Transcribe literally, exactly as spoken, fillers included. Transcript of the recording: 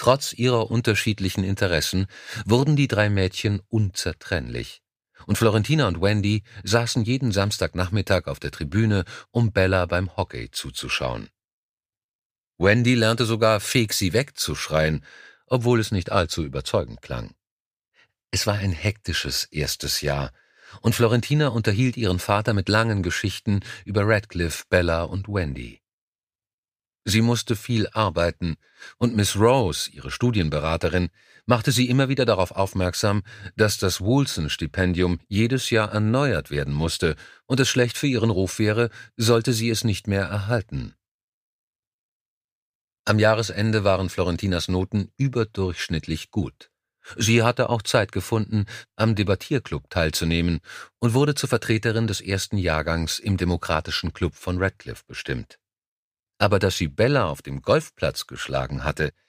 Trotz ihrer unterschiedlichen Interessen wurden die drei Mädchen unzertrennlich. Und Florentina und Wendy saßen jeden Samstagnachmittag auf der Tribüne, um Bella beim Hockey zuzuschauen. Wendy lernte sogar, feg sie weg zu schreien, obwohl es nicht allzu überzeugend klang. Es war ein hektisches erstes Jahr, und Florentina unterhielt ihren Vater mit langen Geschichten über Radcliffe, Bella und Wendy. Sie musste viel arbeiten, und Miss Rose, ihre Studienberaterin, machte sie immer wieder darauf aufmerksam, dass das Woolson-Stipendium jedes Jahr erneuert werden musste und es schlecht für ihren Ruf wäre, sollte sie es nicht mehr erhalten. Am Jahresende waren Florentinas Noten überdurchschnittlich gut. Sie hatte auch Zeit gefunden, am Debattierclub teilzunehmen und wurde zur Vertreterin des ersten Jahrgangs im Demokratischen Club von Radcliffe bestimmt. Aber dass sie Bella auf dem Golfplatz geschlagen hatte,